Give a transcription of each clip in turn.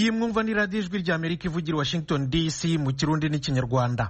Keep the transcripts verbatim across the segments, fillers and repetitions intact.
iyi mwumva ni radiyo ijwi rya Amerika ivugira Washington D C mu Kirundi n'Ikinyarwanda.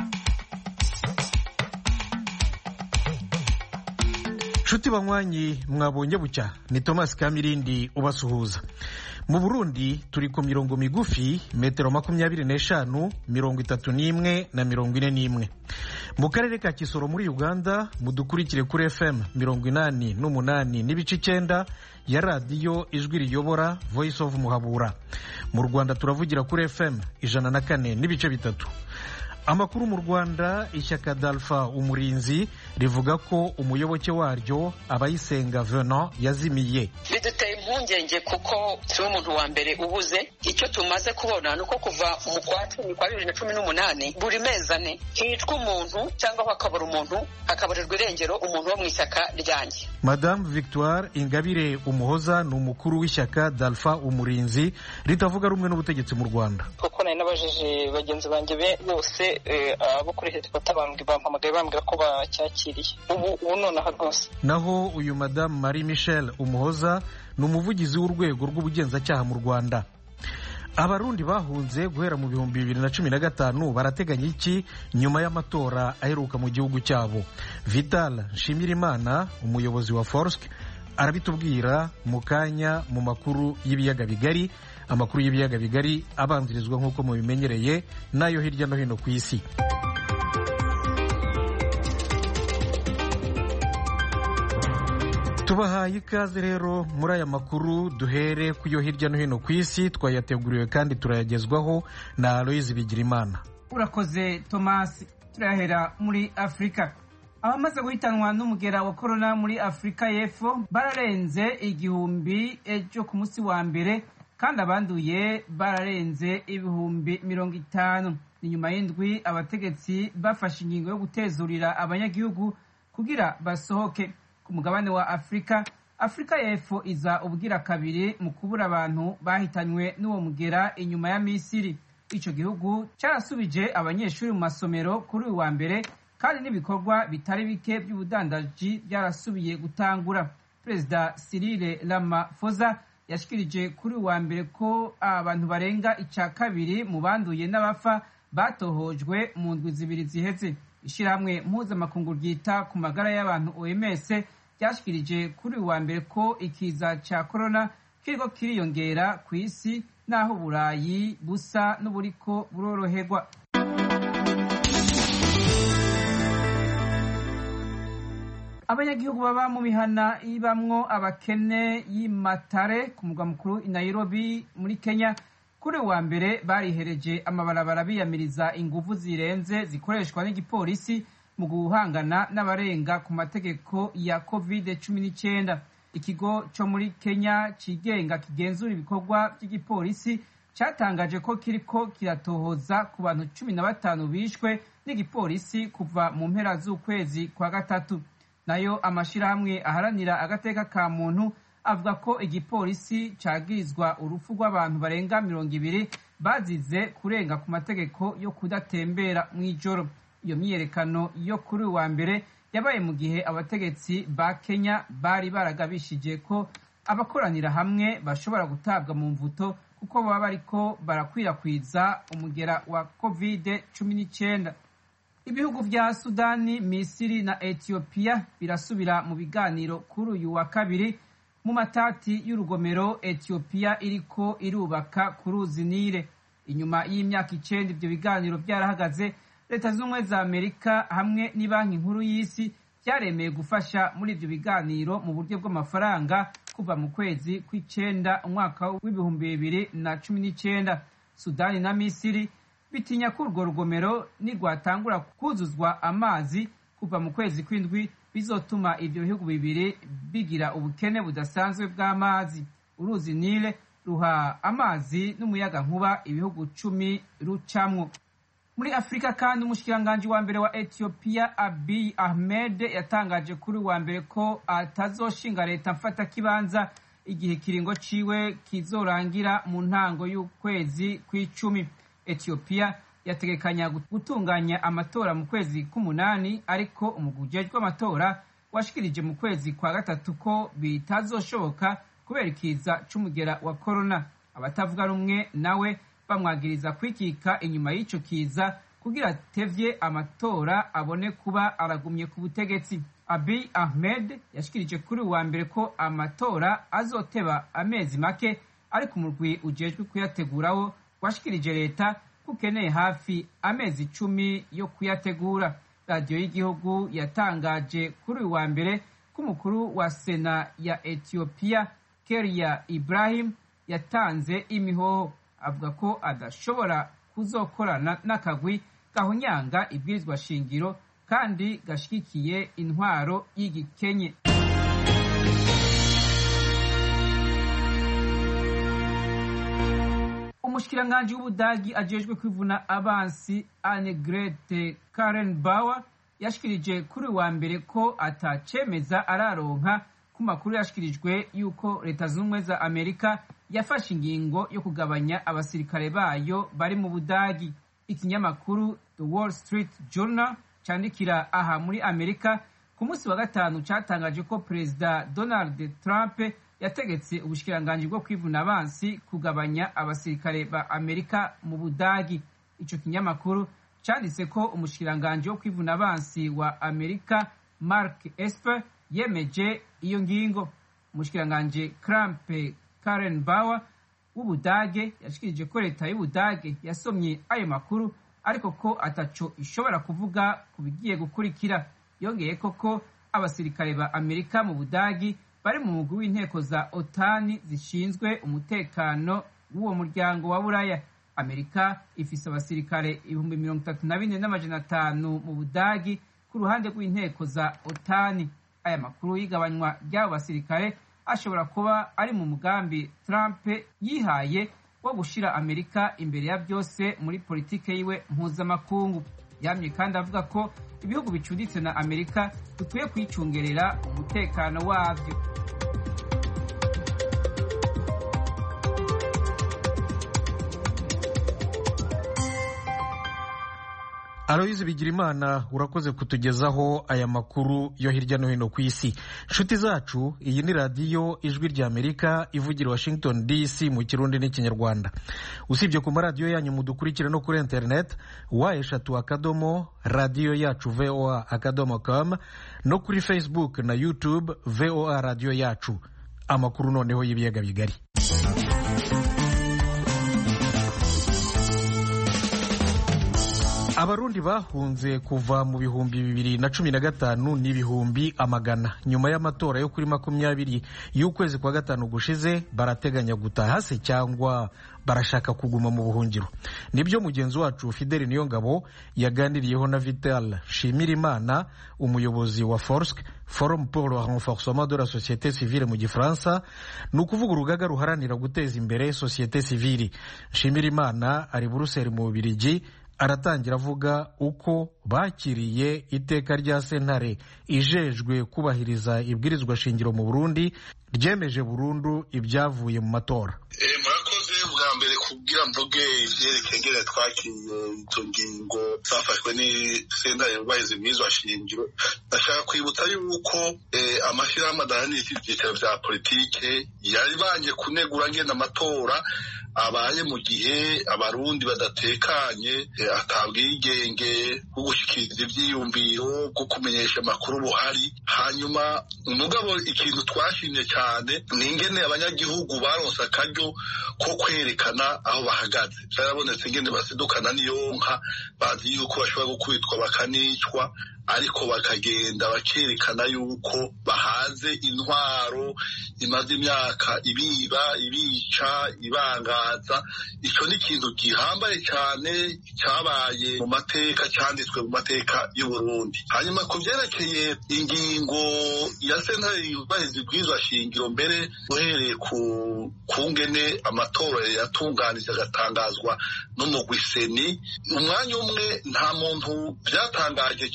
Nshuti banywanyi mwabonye bucya, ni Thomas Kamirindi ubasuhuza. Mu Burundi turi ku mirongo migufi metero makumyabiri n'eshanu, mirongo itatu n'imwe na mirongo ine n'imwe. Mu karere ka Kisoro muri Uganda mudukurikire kuri F M mirongo inani n'umunani n'ibice icyenda ya radiyo ijwi riyobora Voice of Muhabura. Mu Rwanda turavugira kuri F M ijana na kane n'ibice bitatu. Amakuru mu Rwanda, ishyaka d'Alpha Umurinzi rivuga ko umuyoboke waryo Abayisenga Venant yazimiye. Biduteye impungenge kuko si umuntu wa mbere ubuze. Icyo tumaze kubona nuko kuva mu kwa cumi kwa bibiri na cumi n'umunani buri mezi ane hicwa umuntu cyangwa hakabura umuntu, hakaburirwa irengero umuntu wo mu ishyaka ryanjye. Madame Victoire Ingabire Umuhoza ni umukuru w'ishyaka d'Alpha Umurinzi ritavuga rumwe n'ubutegetsi mu Rwanda. Kuko nari nabajije bagenzi banjye bose abo kuri headquarter bambwi bampamagaye bambwira ko bacyakiriye ubu ubu nonaha rwose. Naho uyu Madame Marie Michel Umuhoza ni umuvugizi w'urwego rw'ubugenzacyaha mu Rwanda. Abarundi bahunze guhera mu bihumbi bibiri na cumi na gatanu barateganya iki nyuma y'amatora aheruka mu gihugu cyabo? Vital Nshimirimana umuyobozi wa Forsk arabitubwira mu kanya mu makuru y'ibiyaga bigari. Amakuru y'ibiyaga bigari abanzirizwa nk'uko mubimenyereye nayo hirya no hino ku isi. Tubahaye ikaze rero muri aya makuru, duhere ku yo hirya no hino ku isi twayateguriwe kandi turayagezwaho na Aloise Bigirimana. Urakoze Thomas. Turahera muri Afrika. Abamaze guhitanwa n'umugera wa corona muri Afrika y'Epfo bararenze igihumbi ejo ku munsi wa mbere, kandi abanduye bararenze ibihumbi mirongo itanu. Ni nyuma y'indwi abategetsi bafashe ingingo yo gutezurira abanyagihugu kugira basohoke. Ku mugabane wa Afrika, Afrika y'Epfo iza ubwira kabiri mu kubura abantu bahitanywe n'uwo mugera inyuma ya Misiri. Ico gihugu carasubije abanyeshuri mu masomero kuri uyu wa mbere, kandi n'ibikorwa bitari bike by'ubudandaji byarasubiye gutangura. Perezida Cyril Ramaphosa yashikirije kuri uwa mbere ko abantu barenga ica kabiri mu banduye n'abafa batohojwe mu ndwi zibiri ziheze. Ishirahamwe mpuzamakungu ryita ku magara y'abantu O M S ryashikirije kuri uwa mbere ko ikiza ca corona kiriko kiriyongera ku isi, naho Burayi busa n'uburiko buroroherwa. Abanyagihugu baba mu mihana ibamwo abakene y'Imatare ku mugwa mukuru i Nairobi muri Kenya kuri wa mbere barihereje amabarabara biyamiriza inguvu zirenze zikoreshwa n'igipolisi mu guhangana n'abarenga ku mategeko ya covid cumi n'icyenda. Ikigo cyo muri Kenya cigenga kigenzura ibikorwa by'igipolisi cyatangaje ko kiriko kiratohoza ku bantu cumi na batanu bishwe n'igipolisi kuva mu mpera z'ukwezi kwa gatatu. Nayo amashirahamwe aharanira agateka ka muntu avuga ko igipolisi cagirizwa urupfu rw'abantu barenga mirongo ibiri bazize kurenga ku mategeko yo kudatembera mw'ijoro. Iyo myiyerekano yo kuri wa mbere yabaye mu gihe abategetsi ba Kenya bari baragabishije ko abakoranira hamwe bashobora gutabwa mu mvuto kuko baba bariko barakwirakwiza umugera wa covid cumi n'icyenda. Ibihugu vya Sudani, Misiri na Ethiopia birasubira mu biganiro kuri uyu wa kabiri mu matati y'urugomero Ethiopia iriko irubaka ku ruzi Nile. Inyuma y'imyaka icenda ivyo biganiro byarahagaze, Leta z'Ubumwe za Amerika hamwe n'Ibanki Nkuru y'Isi byaremeye gufasha muri ivyo biganiro mu buryo bw'amafaranga kuva mu kwezi kw'icenda umwaka w'ibihumbi bibiri na cumi n'icyenda. Sudani na Misiri bitinya ko urwo rugomero nirwatangura kuzuzwa amazi kuva mu kwezi kw'indwi bizotuma ivyo bihugu bibiri bigira ubukene budasanzwe bw'amazi. Uruzi Nile ruha amazi n'umuyaga nkuba ibihugu cumi rucamwo. Muri Afrika kandi umushikiranganji wa mbere wa Ethiopia Abiy Ahmed yatangaje kuri wa mbere ko atazoshinga leta mfata kibanza igihe kiringo ciwe kizorangira mu ntango y'ukwezi kw'icumi. Ethiopia yategekanya gutunganya amatora mu kwezi k'umunani, ariko umugwi ujejwe amatora washikirije mu kwezi kwa gatatu ko bitazoshoboka kubera ikiza c'umugera wa corona. abatavuga rumwe nawe bamwagiriza kwikika inyuma y'ico kiza kugira atevye amatora abone kuba aragumye ku butegetsi. Abiy Ahmed yashikirije kuri uwa mbere ko amatora azoteba amezi make, ariko umurwi ujejwe kuyategurawo washikirije leta kukeneye hafi amezi icumi yo kuyategura. Radiyo y'igihugu yatangaje kuri uwa mbere ko umukuru wa sena ya Ethiopia Keria Ibrahim yatanze imihoho, avuga ko adashobora kuzokorana n'akagwi gahunyanga ibwirizwa shingiro kandi gashigikiye intwaro y'igikenye. Umushikiranganji w'Ubudagi ajejwe kwivuna abansi Annegret Kramp-Karrenbauer yashikirije kuri wa mbere ko atacemeza araronka ku makuru yashikirijwe yuko Leta Zunze za Amerika yafashe ingingo yo kugabanya abasirikare bayo bari mu Budagi. Ikinyamakuru The Wall Street Journal candikira aha muri Amerika ku munsi wa gatanu catangaje ko Perezida Donald Trump yategetse ubushikiranganji bwo kwivuna abansi kugabanya abasirikare ba Amerika mu Budagi. Ico kinyamakuru canditse ko umushikiranganji wo kwivuna abansi wa Amerika Mark Esper yemeje iyo ngingo. Umushikiranganji Kramp-Karrenbauer w'Ubudage yashikirije ko leta y'Ubudage yasomye ayo makuru ariko ko ataco ishobora kuvuga ku bigiye gukurikira. Yongeye koko abasirikare ba Amerika mu Budagi bari mu mugwi w'inteko za otani zishinzwe umutekano w'uwo muryango wa Buraya. Amerika ifise abasirikare ibihumbi mirongo itatu na bine n'amajana atanu mu Budagi ku ruhande rw'inteko za otani. Aya makuru y'igabanywa ry'abo basirikare ashobora kuba ari mu mugambi Trump yihaye wo gushira Amerika imbere ya byose muri politike yiwe mpuzamakungu. Yamye kandi avuga ko ibihugu bicuditse na Amerika bikwiye kwicungerera umutekano wabyo. Aloyizi Bigirimana, urakoze kutugezaho aya makuru yo hirya no hino ku isi. Nshuti zacu, iyi ni radiyo Ijwi rya Amerika ivugira Washington D C mu Kirundi n'Ikinyarwanda. Usibye ku maradiyo yanyu mudukurikire no kuri internet wa eshatu akadomo radiyo yacu voa akadomo com no kuri Facebook na YouTube voa radiyo yacu. Amakuru noneho y'ibiyaga bigari. Abarundi bahunze kuva mu bihumbi bibiri na cumi na gatanu n'ibihumbi amagana nyuma y'amatora yo kuri makumyabiri y'ukwezi kwa gatanu gushize barateganya gutaha se cyangwa barashaka kuguma mu buhungiro. Nibyo mugenzi wacu Fidel Niyongabo yaganiriyeho na Vital Shimirimana, umuyobozi wa Forsk, Forum pour le renforcement de la société civile mu Gifaransa, ni ukuvuga urugaga ruharanira guteza imbere société civile. Shimirimana ari Buruseli mu Bubiligi, aratangira avuga uko bakiriye iteka rya sentare ijejwe kubahiriza ibwirizwa shingiro mu Burundi ryemeje burundu ibyavuye mu matora. Eh murakoze bwa mbere kubwira mvuge ivyerekeye ngere twakiriye izo ngingo zafashwe ni sentare yubahiriza ibwirizwa shingiro. Ndashaka kwibutsa yuko eh, amashirahamwe adaharanira ivyicaro vya politike yari banje kunegura ngene amatora abaye mu gihe abarundi badatekanye, atabwigenge bwo gushikiriza ivyiyumviro, bwo kumenyesha amakuru buhari. Hanyuma umugabo ikintu twashimye cyane ni ingene abanyagihugu baronse akaryo ko kwerekana aho bahagaze. Byarabonetse ingene basidukana niyo nka, bazi yuko bashobora gukubitwa bakanicwa, ariko bakagenda bakerekana yuko bahaze intwaro imaze imyaka ibiba ibica ibangaza. Ico ni ikintu gihambaye cyane cyabaye mu mateka, cyanditswe mu mateka y'u Burundi. Hanyuma ku vyerekeye ingingo ya sentare yubahiriza ibwirizwa shingiro, mbere uhereye ku kungene amatora yatunganije agatangazwa n'umugwi seni, umwanya umwe nta muntu vyatangaje cyane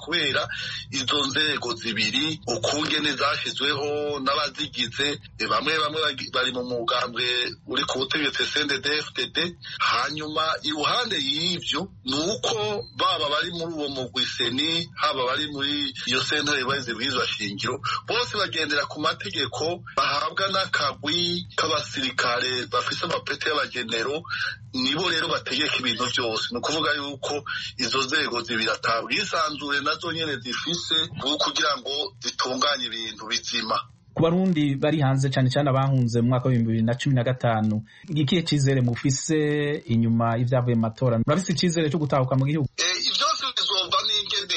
kubera izo nzego zibiri ukungene zashizweho n'abazigize bamwe bamwe bari mu mugambwe uri ku butegetsi C N D D F D D. Hanyuma iruhande y'ivyo nuko baba bari muri uwo mugwi seni haba bari muri iyo sentare y'ubahiriza ibwirizwa shingiro bose bagendera ku mategeko bahabwa n'akagwi k'abasirikare bafise amapeti y'abagenero, nibo rero bategeka ibintu byose. Ni ukuvuga yuko izo nzego zibiri ata bwisanzure nazo nyene zifise kugira ngo zitunganye ibintu bizima. Ku Barundi bari hanze cyane cyane abahunze mu mwaka w'ibihumbi bibiri na cumi na gatanu, igihe cizere mufise inyuma y'ivyavuye mu matora, murafise icizere cyo gutahuka mu gihugu? Ivyose bizova n'ingene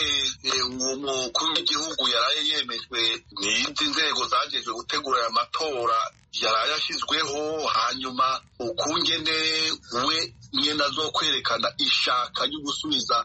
umukuru w'igihugu yaraye yemejwe n'izi nzego zagejwe gutegura aya matora yaraye yashyizweho, hanyuma ukungene we nyene azokwerekana ishaka ryo gusubiza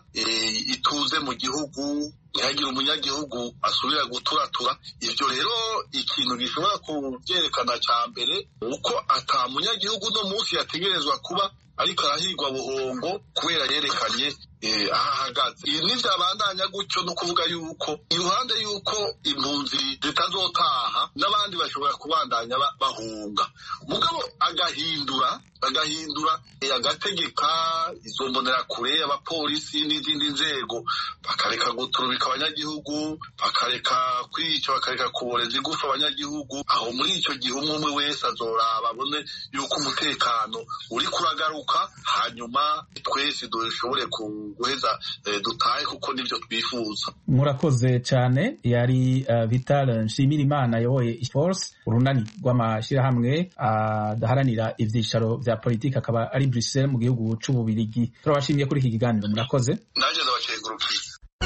ituze mu gihugu, ntihagire umunyagihugu asubira guturatura. Ivyo rero ikintu gishobora kuvyerekana ca mbere uko ata munyagihugu no munsi yategerezwa kuba ariko arahirwa buhongo kubera yerekanye aho ahagaze. Ibi ntivyabandanya gutyo no kuvuga yuko iruhande yuko impunzi zitazotaha n'abandi bashobora kubandanya bahunga, mugabo agahindura agahindura agategeka izo mbonerakure, abapolisi n'izindi nzego bakareka guturubika abanyagihugu, bakareka kwica, bakareka kuboreza igufa abanyagihugu. Aho muri ico gihe umwe umwe wese azoraba abone yuko umutekano uri kuragaruka, hanyuma twese dushobore guheza dutahe kuko nivyo twifuza. Murakoze cyane. Yari uh, Vital Nshimirimana yoboye Force, urunani rw'amashirahamwe adaharanira uh, ivyicaro vya politiki, akaba ari Bruxelles mu gihugu c'Ububirigi. Turabashimiye kuri iki kiganiro, murakoze. Naje ndabacengurukiye.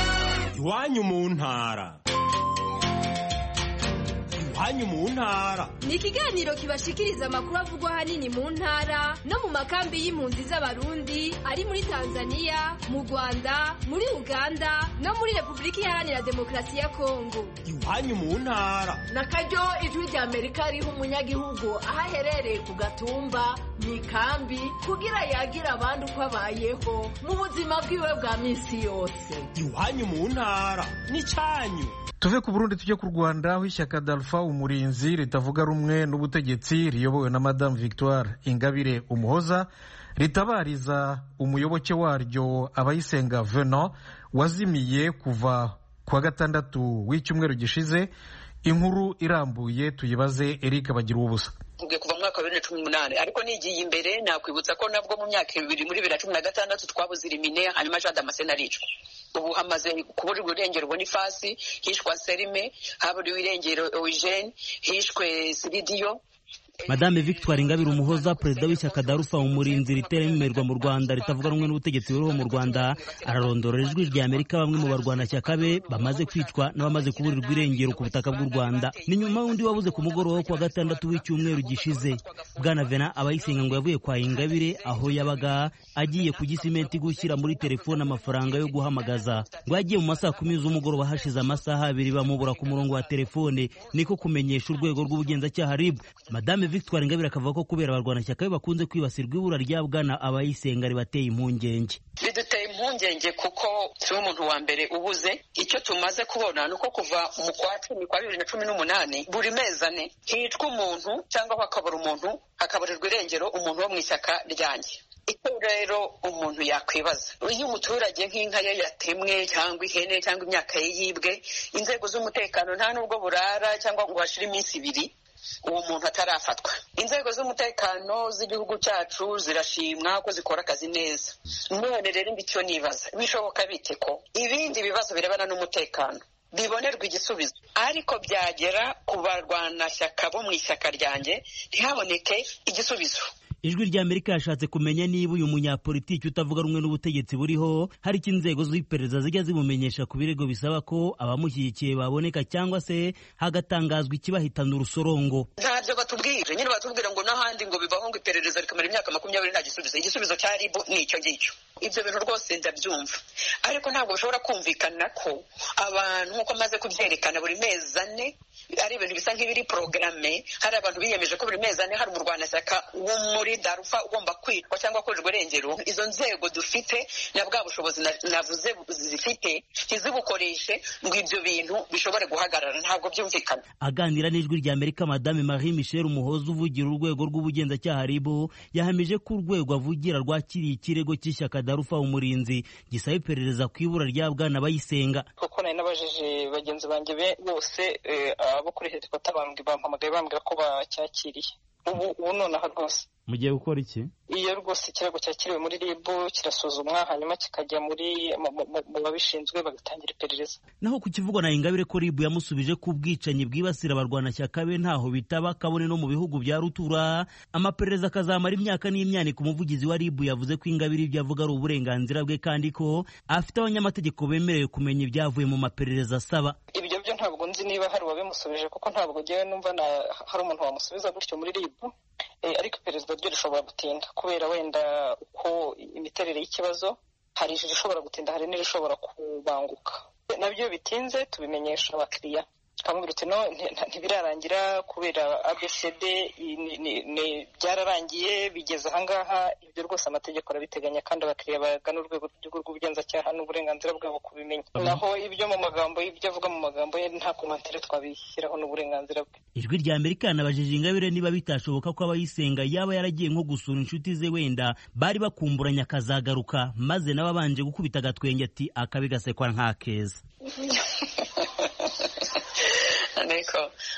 Iwanyu mu ntara. Iwanyu mu ntara ni ikiganiro kibashikiriza amakuru avugwa hanini mu ntara no mu makambi y'impunzi z'abarundi ari muri Tanzania, mu Rwanda, muri Uganda no muri Repubulika Iharanira Demokarasi ya Kongo. Iwanyu mu ntara nakaryo ijwi rya Amerika riha umunyagihugu aho aherereye ku gatumba mu ikambi kugira yagira abandi uko abayeho mu buzima bwiwe bwa minsi yose. Iwanyu mu ntara ni cyanyu. Tuve ku Burundi tujye ku Rwanda, aho ishyaka Dalfa Umurinzi ritavuga rumwe n'ubutegetsi riyobowe na Madame Victoire Ingabire Umuhoza ritabariza umuyoboke waryo Abayisenga Venant wazimiye kuva kwa gatandatu w'icyumweru gishize. Inkuru irambuye tuyibaze Eric Bagira ubusa. Ubwe kuva mu mwaka wa bibiri na cumi n'umunani, ariko nigiye imbere nakwibutsa ko nabwo mu myaka ibiri muri bibiri na cumi na gatandatu twabuze Irimine, hanyuma Jean Damascene aricwa. Ubu hamaze kuburirwa irengero Bonifasi, hishwa Serime, haburiwe irengero Eugene, hishwe Siridiyo. Madame Victoire Ingabire Umuhoza, perezida w'ishyaka Dalfa Umurinzi ritememerwa mu Rwanda ritavuga rumwe n'ubutegetsi buriho mu Rwanda, ararondora ijwi rya Amerika bamwe mu barwanashyaka be bamaze kwicwa n'abamaze kuburirwa irengero ku butaka bw'u Rwanda. Ni nyuma y'undi wabuze ku mugoroba wo kuwa gatandatu w'icyumweru gishize. Bwana Venant Abayisenga ngo yavuye kwa Ingabire aho yabaga agiye ku Gisimenti gushyira muri telefone amafaranga yo guhamagaza. Ngo yagiye mu masaha kumi z'umugoroba, hashize amasaha abiri bamubura ku murongo wa telefone, niko kumenyesha urwego rw'ubugenzacyaha R I B. Madame Victoire Ingabire akavuga ko kubera abarwanashyaka be bakunze kwibasirwa ibura rya Bwana Abayisenga ribateye impungenge. Biduteye impungenge kuko si umuntu wa mbere ubuze. Icyo tumaze kubona nuko kuva mu kwa cumi kwa bibiri na cumi n'umunani buri mezi ane hitwa umuntu cyangwa hakabura umuntu, hakaburirwa irengero umuntu wo mu ishyaka ryanjye. Icyo rero umuntu yakwibaza, iyo umuturage nk'inka ye yatemwe cyangwa ihene cyangwa imyaka ye yibwe, inzego z'umutekano nta nubwo burara cyangwa ngo hashire iminsi ibiri uwo muntu atarafatwa. Inzego z'umutekano z'igihugu cyacu zirashimwa ko zikora akazi neza. None rero mbicyo nibaza, bishoboka bite ko ibindi bibazo birebana n'umutekano bibonerwa igisubizo, ariko byagera ku barwanashyaka bo mu ishyaka ryanjye ntihaboneke igisubizo? Ijwi rya Amerika yashatse kumenya niba uyu munyapolitiki utavuga rumwe n'ubutegetsi buriho hari icyo inzego z'iperereza zijya zimumenyesha ku birego bisaba ko abamushyigikiye baboneka, cyangwa se hagatangazwa ikibahitana urusorongo. Ntabyo batubwire, nyine batubwira ngo n'ahandi ngo bivaho ngo iperereza rikamara imyaka makumyabiri nta gisubizo. Igisubizo cya R I B ni icyo ngicyo. Ibyo bintu rwose ndabyumva, ariko ntabwo bishobora kumvikana ko abantu nk'uko amaze kubyerekana buri mezi ane ari ibintu bisa nk'ibiri porogaramme. Hari abantu biyemeje ko buri mezi ane hari umurwanashyaka wo muri kuri Darufa ugomba kwitwa cyangwa kurirwa irengero, izo nzego dufite na bwa bushobozi navuze zifite ntizibukoreshe ngo ibyo bintu bishobore guhagarara, ntabwo byumvikana. Aganira n'ijwi rya Amerika, Madame Marie Michel Umuhoza uvugira urwego rw'ubugenzacyaha R I B yahamije ko urwego avugira rwakiriye ikirego cy'ishyaka Darufa Umurinzi gisaba iperereza ku ibura rya Bwana Bayisenga. Kuko nari nabajije bagenzi banjye bose abo kuri headquarter bambwiye bampamagaye bambwira ko bacyakiriye. Ubu ubu nonaha rwose mugiye gukora iki? Iyo rwose ikirego cyakiriwe muri R I B kirasuzumwa hanyuma kikajya muri mu babishinzwe bagatangira iperereza. Naho ku kivugwa na Ingabire ko R I B yamusubije ku bwicanyi bwibasira abarwanashyaka be ntaho bitaba kabone no mu bihugu bya rutura, amaperereza akazamara imyaka n'imyane. Ku muvugizi wa R I B yavuze ko Ingabire ibyo avuga ari uburenganzira bwe kandi ko afite abanyamategeko bemerewe kumenya ibyavuye mu maperereza asaba. Ibyo byo ntabwo nzi niba hari uwabimusubije kuko ntabwo ngewe numva hari umuntu wamusubiza gutyo muri R I B. Ariko iperereza ryo rishobora gutinda kubera wenda uko imiterere y'ikibazo, hari ijoro rishobora gutinda, hari n'irishobora kubanguka. Nabyo bitinze tubimenyesha abakiriya twamubwira uti no ntibirarangira kubera A B C D byararangiye bigeze ahangaha. Ibyo rwose amategeko arabiteganya kandi abakiriya bagana urwego rw'ubugenzacyaha n'uburenganzira bwabo kubimenya. Naho ibyo mu magambo y'ibyo avuga mu magambo ye nta komantere twabishyiraho n'uburenganzira bwe. Ijwi rya Amerika yanabajije Ingabire niba bitashoboka ko Abayisenga yaba yaragiye nko gusura inshuti ze wenda bari bakumburanye akazagaruka, maze n'ababanje gukubita agatwenge ati akabi gasekwa nka keza. Niko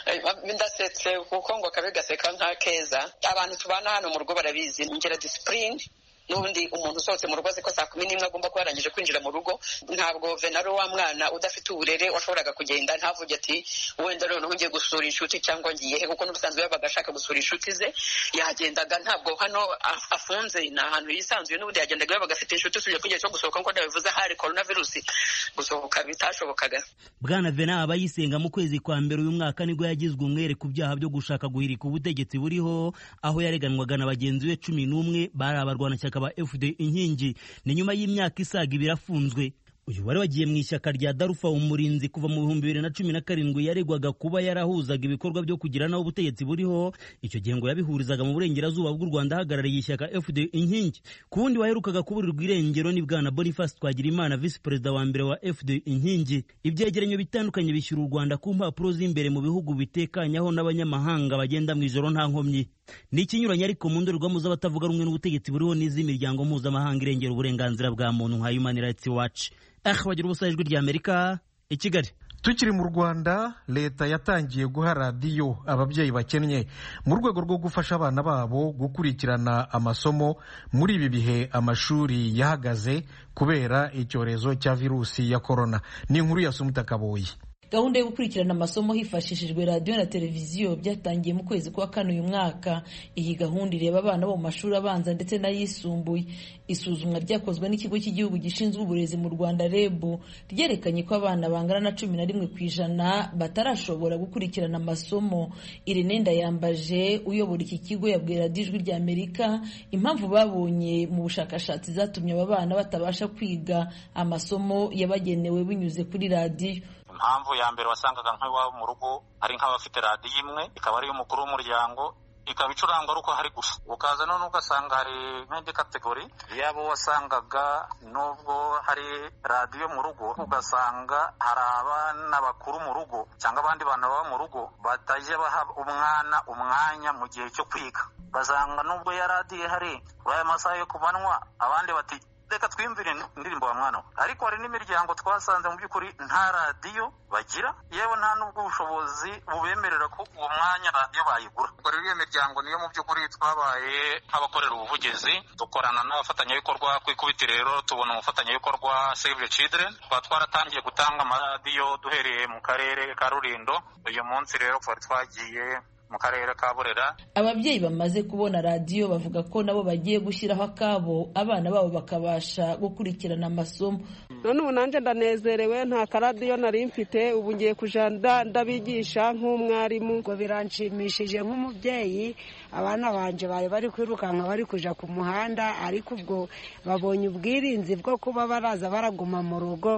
ndasetse kuko ngo akabi gaseka nka keza. Abantu tubana hano mu rugo barabizi ngira discipline. Nubundi umuntu usohotse mu rugo azi ko saa kumi n'imwe agomba kuba yarangije kwinjira mu rugo. Ntabwo venaro wa mwana udafite uburere washoboraga kugenda ntavuge ati wenda rero ngiye gusura inshuti cyangwa ngiye he, kuko n'ubusanzwe yabaga ashaka gusura inshuti ze yagendaga. Ntabwo hano afunze ni ahantu yisanzuye, n'ubundi yagendaga yabaga afite inshuti usubije kugiye cyo gusohoka nko ndabivuze hari coronavirus gusohoka bitashobokaga. Bwana Vena Abayisenga mu kwezi kwa mbere uyu mwaka nibwo yagizwe umwere ku byaha byo gushaka guhirika ubutegetsi buriho, aho yareganwaga na bagenzi be cumi n'umwe bari abarwanashyaka ba F D Inkingi. Ni nyuma y'imyaka isaga ibiri afunzwe. Uyu wari wagiye mu ishyaka rya Darufa Umurinzi kuva mu bihumbi bibiri na cumi na karindwi yaregwaga kuba yarahuzaga ibikorwa byo kugira naho ubutegetsi buriho. Icyo gihe ngo yabihurizaga mu burengerazuba bw'u Rwanda ahagarariye ishyaka F D Inkingi. Ku wundi waherukaga kuburirwa irengero ni Bwana Boniface Twagirimana, visi perezida wa mbere wa F D Inkingi. Ibyegeranyo bitandukanye bishyura u Rwanda ku mpapuro z'imbere mu bihugu bitekanyaho n'abanyamahanga bagenda mu ijoro nta nkomyi. Ni ikinyuranye ariko mu ndorerwamo z'abatavuga rumwe n'ubutegetsi buriho n'iz'imiryango mpuzamahanga irengera uburenganzira bwa muntu nka Human Rights Watch. Bagira ubusa ijwi rya Amerika i Kigali. Tukiri mu Rwanda, leta yatangiye guha radiyo ababyeyi bakennye mu rwego rwo gufasha abana babo gukurikirana amasomo muri ibi bihe amashuri yahagaze kubera icyorezo cya virusi ya korona. Ni inkuru ya Sumuta Kaboyi. Gahunda yo gukurikirana amasomo hifashishijwe radiyo na televiziyo byatangiye mu kwezi kwa kane uyu mwaka. Iyi gahunda ireba abana bo mu mashuri abanza ndetse n'ayisumbuye. Isuzumwa ryakozwe n'ikigo cy'igihugu gishinzwe uburezi mu Rwanda R E B ryerekanye ko abana bangana na cumi na rimwe ku ijana batarashobora gukurikirana amasomo. Irene Ndayambaje uyobora iki kigo yabwiye radiyo Ijwi rya Amerika impamvu babonye mu bushakashatsi zatumye aba bana batabasha kwiga amasomo yabagenewe binyuze kuri radiyo. Impamvu ya mbere wasangaga nk'iwabo mu rugo ari nk'abafite radiyo imwe ikaba ari umukuru w'umuryango, ikaba icurangwa ari uko hari gusa. Ukaza none ugasanga hari nk'indi kategori yabo wasangaga nubwo hari radiyo mu rugo ugasanga hari abana bakuru mu rugo cyangwa abandi bantu baba mu rugo batajya baha umwana umwanya mu gihe cyo kwiga. Basanga nubwo ya radiyo hari aya masaha yo kumanwa abandi bati reka twiyumvire indirimbo wa mwana. Ariko hari n'imiryango twasanze mu by'ukuri nta radiyo bagira, yewe nta n'ubwo ubushobozi bubemerera ko uwo mwanya radiyo bayigura. Ubwo rero iyo miryango niyo mu by'ukuri twabaye nk'abakorera ubuvugizi, dukorana n'abafatanyabikorwa ku ikubitiro. Rero tubona umufatanyabikorwa Save the Children, twaba twaratangiye gutanga amaradiyo duhereye mu karere ka Rulindo. Uyu munsi rero twari twagiye mu karere ka Burera. Ababyeyi bamaze kubona radiyo bavuga ko nabo bagiye gushyiraho akabo abana babo bakabasha gukurikirana amasomo. None ubu nanjye ndanezerewe, nta karadiyo nari mfite, ubu ngiye kuja ndabigisha nk'umwarimu. Ngo biranshimishije nk'umubyeyi, abana banje bari bari kwirukanka bari kuja ku muhanda, ariko ubwo babonye ubwirinzi bwo kuba baraza baraguma mu rugo,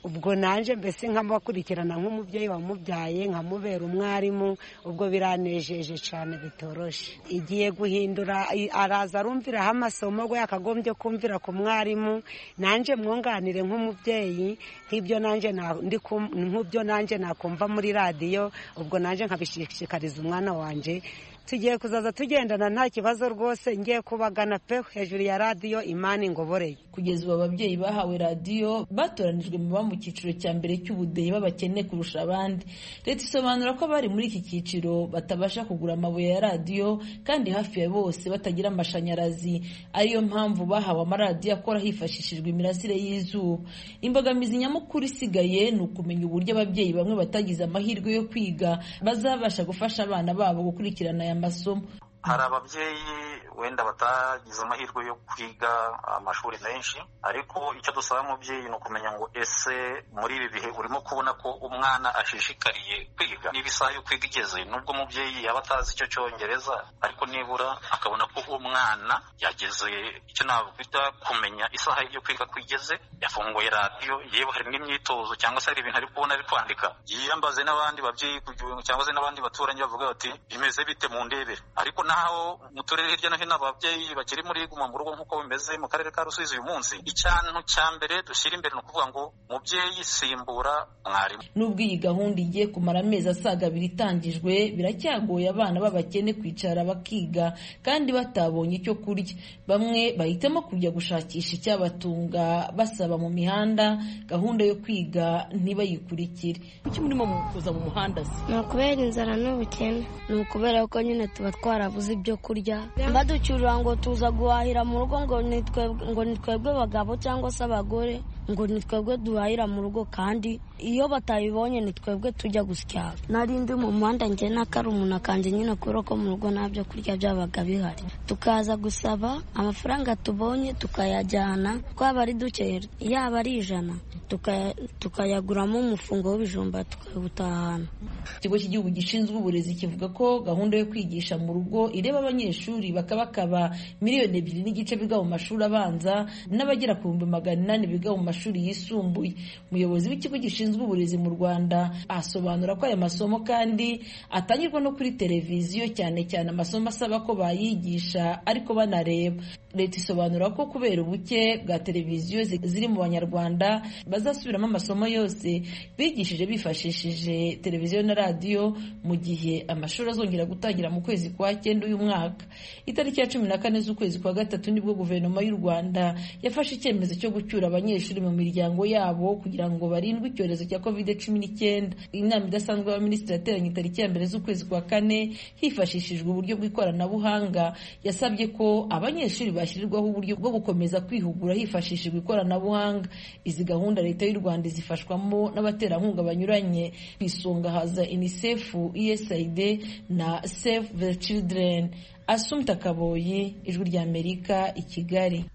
ubwo nanje mbese nkamukurikirana nk'umubyeyi wamubyaye nkamubera umwarimu ubwo biranejeje cyane bitoroshe. Igiye guhindura araza arumviraho amasomo we yakagombye kumvira ku mwarimu, nanje mwunganire nk'umubyeyi nk'ibyo nanje nk'ibyo nanje nakumva muri radiyo, ubwo nanje nkabishishikariza umwana wanje. Tugiye kuzaza tugendana nta kibazo rwose, ngiye kubagana pe hejuru ya radiyo Imana ingoboreye. Kugeza ubu ababyeyi bahawe radiyo batoranijwe mu baba mu cyiciro cya mbere cy'ubudehe b'abakene kurusha abandi. Leta isobanura ko abari muri iki cyiciro batabasha kugura amabuye ya radiyo kandi hafi ya bose batagira amashanyarazi, ariyo mpamvu bahawe amaradiyo akora hifashishijwe imirasire y'izuba. Imbogamizi nyamukuru isigaye ni ukumenya uburyo ababyeyi bamwe batagize amahirwe yo kwiga bazabasha gufasha abana babo gukurikirana aya masomo. Hari ababyeyi wenda batagize amahirwe yo kwiga amashuri menshi, ariko icyo dusaba umubyeyi ni ukumenya ngo ese muri ibi bihe urimo kubona ko umwana ashishikariye kwiga, niba isaha yo kwiga igeze, nubwo umubyeyi yaba atazi icyo cyongereza, ariko nibura akabona ko umwana yageze icyo nakwita kumenya isaha yo kwiga ko igeze, yafunguye radiyo, yewe hari n'imyitozo cyangwa se hari ibintu ari kubona ari kwandika, yiyambaze n'abandi babyeyi cyangwa se n'abandi baturanyi bavuga bati bimeze bite mu ndebere. Ariko naho mu turere hirya no hino ababyeyi bakiri muri guma mu rugo nk'uko bimeze mu karere ka Rusizi uyu munsi, icyantu cya mbere dushyira imbere ni ukuvuga ngo mubyeyi simbura mwarimu. Nubwo iyi gahunda igiye kumara amezi asaga abiri itangijwe, biracyagoye abana b'abakene kwicara bakiga kandi batabonye icyo kurya. Bamwe bahitamo kujya gushakisha icyabatunga basaba mu mihanda, gahunda yo kwiga ntibayikurikire. Kuki murimo kuza mu muhanda se? Ni ukubera inzara n'ubukene, ni ukubera ko nyine tuba twarabuze ibyo kurya, baducyurira ngo tuza guhahira mu rugo ngo ni twebwe bagabo cyangwa se abagore, ngo ni twebwe duhahira mu rugo, kandi iyo batabibonye ni twebwe tujya gusya. Nari ndi mu muhanda njye n'akarumuna kanje nyine kubera ko mu rugo nta byo kurya byabaga bihari, tukaza gusaba amafaranga tubonye tukayajyana, twaba ari duke yaba ari ijana tukayaguramo umufungo w'ibijumba tukawutahana. Ikigo cy'igihugu gishinzwe uburezi kivuga ko gahunda yo kwigisha mu rugo ireba abanyeshuri bakabakaba miliyoni ebyiri n'igice biga mu mashuri abanza n'abagera ku bihumbi magana inani biga mu mashuri yisumbuye. Umuyobozi w'ikigo gishinzwe uburezi mu Rwanda asobanura ko aya masomo kandi atangirwa no kuri televiziyo, cyane cyane amasomo asaba ko bayigisha ariko banareba. Leta isobanura ko kubera ubuke bwa televiziyo ziri mu Banyarwanda bazasubiramo amasomo yose bigishije bifashishije televiziyo na radiyo mu gihe amashuri azongera gutangira mu kwezi kwa cyenda uyu mwaka. Itariki ya cumi na kane z'ukwezi kwa gatatu nibwo guverinoma y'u Rwanda yafashe icyemezo cyo gucyura abanyeshuri mu miryango yabo kugira ngo barindwe icyorezo cya covid cumi n'icyenda. Inama idasanzwe y'abaminisitiri yateranye itariki ya mbere z'ukwezi kwa kane hifashishijwe uburyo bw'ikoranabuhanga, yasabye ko abanyeshuri bashyirirwaho uburyo bwo gukomeza kwihugura hifashishijwe ikoranabuhanga. Izi gahunda leta y'u Rwanda zifashwamo n'abaterankunga banyuranye, ku isonga haza UNICEF, U S A I D na Save the Children. Asumta Kaboyi, Ijwi ry'Amerika, i Kigali.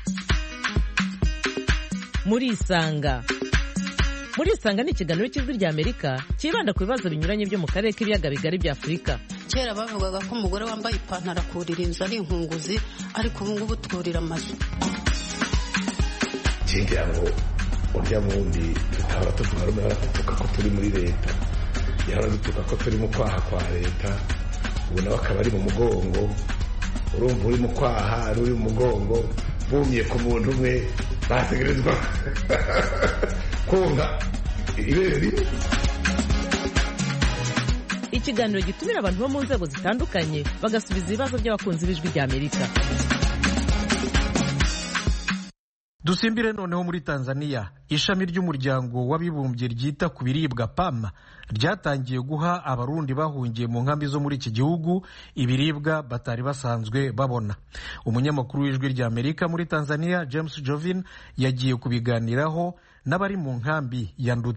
Muri Isanga. Muri Isanga ni ikiganiro cy'Ijwi ry'Amerika kibanda ku bibazo binyuranye byo mu karere k'ibiyaga bigari bya Afurika. Kera bavugaga ko umugore wambaye ipantaro akurira inzu ari inkunguzi, ariko ubu ngubu turira amazu. Kingira ngo urya mundi tutahora tuvuga rumwe baratuka ko turi muri leta, yahora dutuka ko turi mu kwaha kwa leta, ubu nawe akaba ari mu mugongo. Urumva uri mu kwaha ari uri mu mugongo, bumye ku muntu umwe bategerezwa konga ibere rimwe. Ikiganiro gitumira abantu bo mu nzego zitandukanye bagasubiza ibibazo by'abakunzi b'Ijwi ry'Amerika. Dusimbire noneho muri Tanzania, ishami ry'umuryango w'abibumbye ryita ku biribwa P A M ryatangiye guha abarundi bahungiye mu nkambi zo muri iki gihugu ibiribwa batari basanzwe babona. Umunyamakuru w'Ijwi ry'Amerika muri Tanzania James Jovin yagiye kubiganiraho n'abari mu nkambi ya Nduta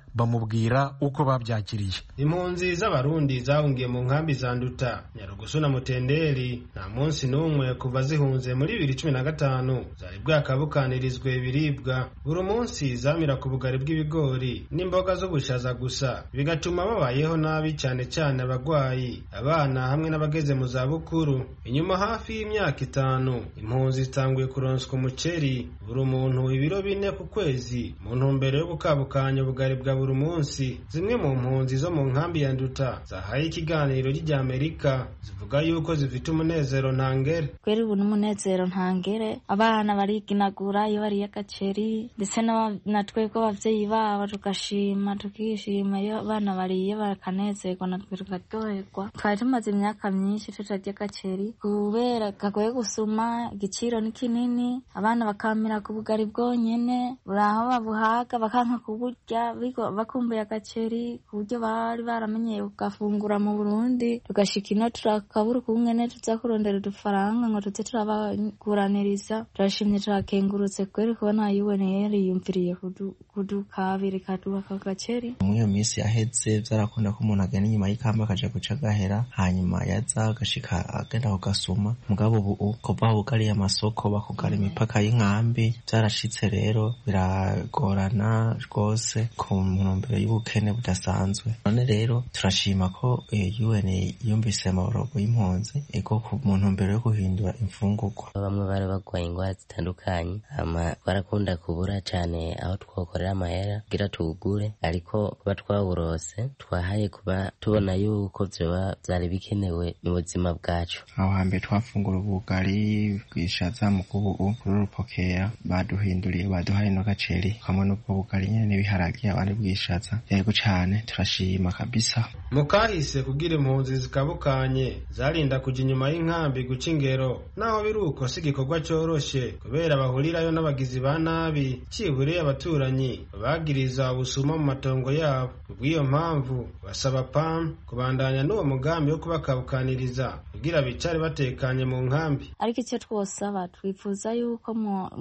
bamubwira uko babyakiriye. Impunzi z'abarundi zahungiye mu nkambi za Nduta, Nyarugusu na Mutenderi nta munsi n'umwe kuva zihunze muri bibiri cumi na gatanu zari bwakabukanirizwe ibiribwa. Buri munsi zamira ku bugari bw'ibigori n'imboga z'ubushaza gusa, bigatuma babayeho nabi cyane cyane abagwayi, abana hamwe n'abageze mu za bukuru. Inyuma hafi y'imyaka itanu impunzi zitanguye kuronswa umuceri buri muntu ibiro bine ku kwezi mu ntumbero yo gukabukanya ubugari bwa buri munsi. Zimwe mu mpunzi zo mu nkambi ya Nduta zahaye ikiganiro ry'Amerika zivuga yuko zifite umunezero ntangere. Kweri ubu n'umunezero ntangere, abana bariginagura iyo bariye agaceri, ndetse na twebwe abavyeyi babo tugashima tukishima iyo abana bariye bakanezerwa natwe tukaryoherwa. Twari tumaze imyaka myinshi tutarya agaceri kubera kagoye gusuma, igiciro ni kinini, abana bakamira ku bugari bwonyene buraho babuhaga bakanka kuburya bakumbuye agaceri ku buryo bari baramenyeye kugafungura mu Burundi. Tugashika ino turakabura ukungene tuza kurondera udufaranga ngo tuze turabaguraniriza. Turashimye turakengurutse kweri kubona U N yariyumviriye kudukabira ikaduha agaceri. Mu iyo minsi yaheze vyarakunda ko umuntu agenda inyuma y'ikamba akaja guca gahera, hanyuma yaza agashika agenda kugasuma. Mugabo ubu kuva bugariye amasoko bakugara imipaka y'inkambi vyarashitse, rero biragorana rwose ku ntumbero y'ubukene budasanzwe. None rero turashima ko U N yumvise amaborogo y'impunzi ego mu ntumbero yo guhindura imfungurwa. Bamwe bari bagwaye ingwara zitandukanye, ama barakunda kubura cane aho twokorera amahera kugira tugure, ariko kuba twawurose twahaye kuba tubona yuko vyoba vyari bikenewe mu buzima bwacu. Aho hambere twafungura ubugari bwishaza mu kubu kuri urupokera baduhinduriye baduhaye no gaceri hamwe n'ubwo bugari nyene n'ibiharage abandi bwishaza. Yego cane turashima kabisa. Mukahise kugira impunzi zikabukanye zarinda kuja inyuma y'inkambi guca ingero, naho biruko si igikorwa coroshe kubera bahurirayo n'abagizi ba nabi, cibure abaturanyi bagiriza ubusuma mu matongo yabo. Kubw'iyo mpamvu basaba P A M kubandanya n'uwo mugambi wo kubakabukaniriza kugira bicare batekanye mu nkambi. Ariko icyo twosaba twifuza yuko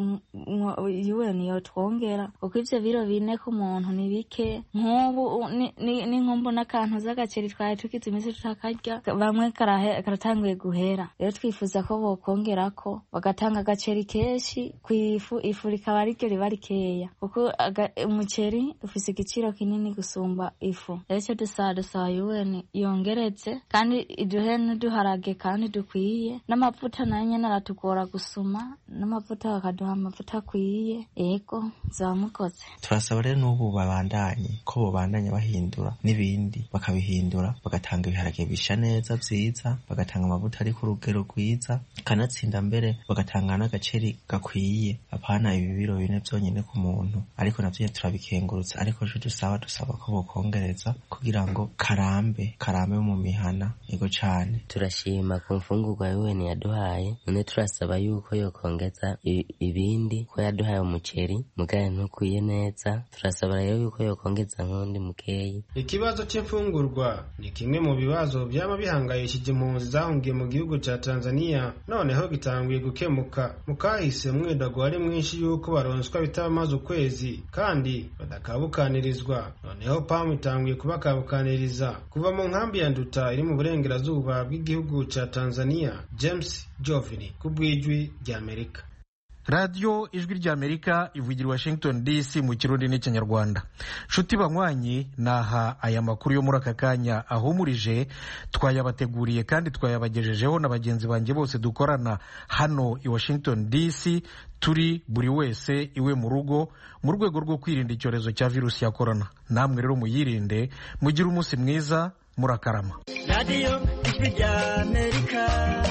U N yotwongera kuko ivyo biro bine ku muntu ni bike. Nk'ubu n'inkumbu n'akantu z'agaceri twari tukize imisi tutakarya, bamwe karatanguye guhera. Rero twifuza ko bokongerako bagatanga agaceri kenshi kw'ifu, ifu rikaba ariryo riba rikeya kuko umuceri ufise igiciro kinini gusumba ifu. Rero icyo dusaba dusaba U N yongeretse kandi iduhe n'uduharage kandi dukwiye, n'amavuta nayo nyene aratugora gusuma, n'amavuta bakaduha amavuta akwiye. Ego zamukoze. Turasaba rero n'ubu babandanye ko bobandanya bahindura n'ibindi bakabihindura, bagatanga ibiharage bisha neza vyiza, bagatanga amavuta ari ku rugero rwiza, kanatsinda mbere bagatanga n'agaceri gakwiye, apana ibi biro bine vyonyene ku muntu. Ariko navyo turabikengurutse, ariko jo dusaba dusaba ko bokongereza kugira ngo karambe karambe mu mihana. Ego cane turashima ku mfungurwa U N yaduhaye, none turasaba yuko yokongeza ibindi ko yaduhaye umuceri mugaye ntukwiye neza. Turasaba rero yuko yokongeza nk'undi mukeyi. Ikibazo c'imfungurwa ni kimwe mu bibazo byama bihangayishije impunzi zahungiye mu gihugu ca Tanzania, noneho gitanguye gukemuka. Mukahise mwidago wari mwinshi yuko baronswa bitabamaze ukwezi kandi badakabukanirizwa, noneho P A M itanguye kubakabukaniriza kuva mu nkambi ya Nduta iri mu burengerazuba bw'igihugu ca Tanzania. James Jovini kubwijwi ry'Amerika. Radio Ijwi ry'Amerika ivugira Washington D C mu Kirundi n'Ikinyarwanda. Nshuti banywanyi, naha aya makuru yo muri aka kanya ahumurije, twayabateguriye kandi twayabagejejeho na bagenzi banjye bose dukorana hano i Washington D C, turi buri wese iwe mu rugo mu rwego rwo kwirinda icyorezo cya virusi ya corona. Namwe rero muyirinde, mugire umunsi mwiza, murakarama. Radio Ijwi ry'Amerika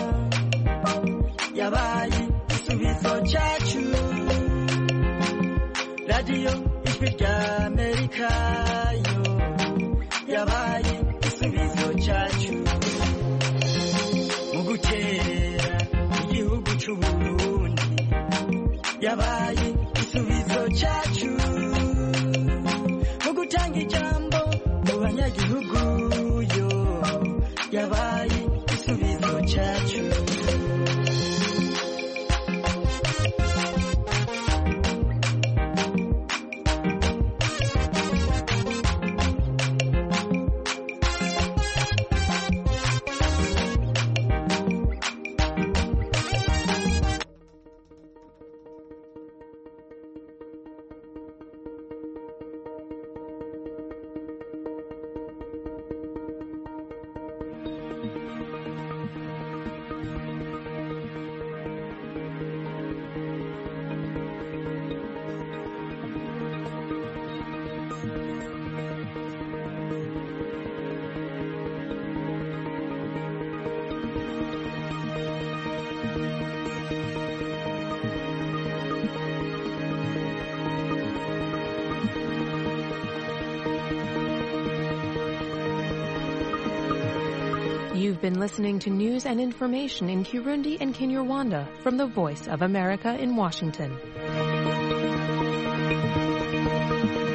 yabaye igisubizo cyacu. Radio Ijwi ry'Amerika yo yabaye igisubizo cyacu mu gutera igihugu cy'u Burundi. Yabaye igisubizo cyacu mu gutanga ijambo mu banyagihugu yo yabaye igisubizo cyacu. You've been listening to news and information in Kirundi and Kinyarwanda from the Voice of America in Washington.